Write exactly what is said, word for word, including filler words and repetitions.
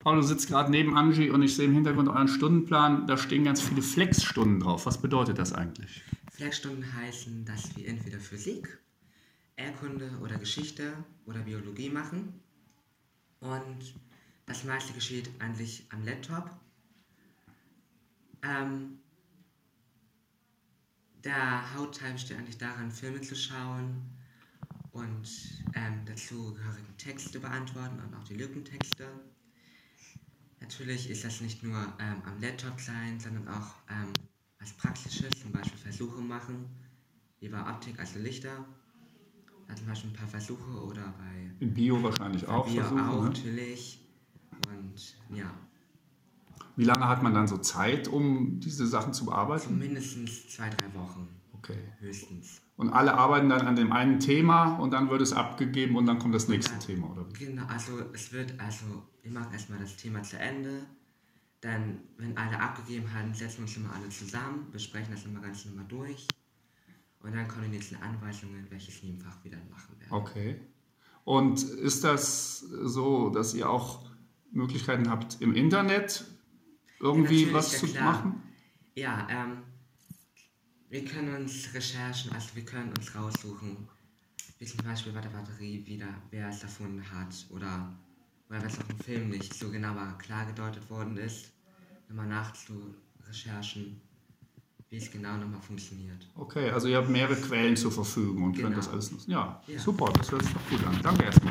Paul, du sitzt gerade neben Angie und ich sehe im Hintergrund euren Stundenplan. Da stehen ganz viele Flexstunden drauf. Was bedeutet das eigentlich? Flexstunden heißen, dass wir entweder Physik, Erdkunde oder Geschichte oder Biologie machen. Und das meiste geschieht eigentlich am Laptop. Ähm, der Hauptteil besteht eigentlich daran, Filme zu schauen und ähm, dazugehörigen Texte beantworten und auch die Lückentexte. Natürlich ist das nicht nur ähm, am Laptop sein, sondern auch ähm, was Praktisches, zum Beispiel Versuche machen, wie bei Optik, also Lichter. Da zum Beispiel ein paar Versuche oder bei In Bio wahrscheinlich bei auch Bio Versuche, auch, ne? natürlich. Und ja, Wie lange hat man dann so Zeit, um diese Sachen zu so bearbeiten? mindestens zwei, drei Wochen Okay. höchstens. Und alle arbeiten dann an dem einen Thema und dann wird es abgegeben und dann kommt das nächste dann, Thema, oder wie? Genau, also es wird, also wir machen erstmal das Thema zu Ende. Dann, wenn alle abgegeben haben, setzen wir uns immer alle zusammen, besprechen das immer ganz normal durch. Und dann kommen die nächsten Anweisungen, welches Nebenfach wir dann machen werden. Okay. Und ist das so, dass ihr auch Möglichkeiten habt, im Internet irgendwie Ja, was ja, zu klar. machen? Ja, ähm, wir können uns Recherchen, also wir können uns raussuchen, wie zum Beispiel bei der Batterie wieder, wer es erfunden hat oder, oder wenn es auch im Film nicht so genau klar gedeutet worden ist, nochmal nachzurecherchen, wie es genau nochmal funktioniert. Okay, also ihr habt mehrere Quellen zur Verfügung und Genau. könnt das alles nutzen. Ja, Ja. super, das hört sich doch gut an. Danke erstmal.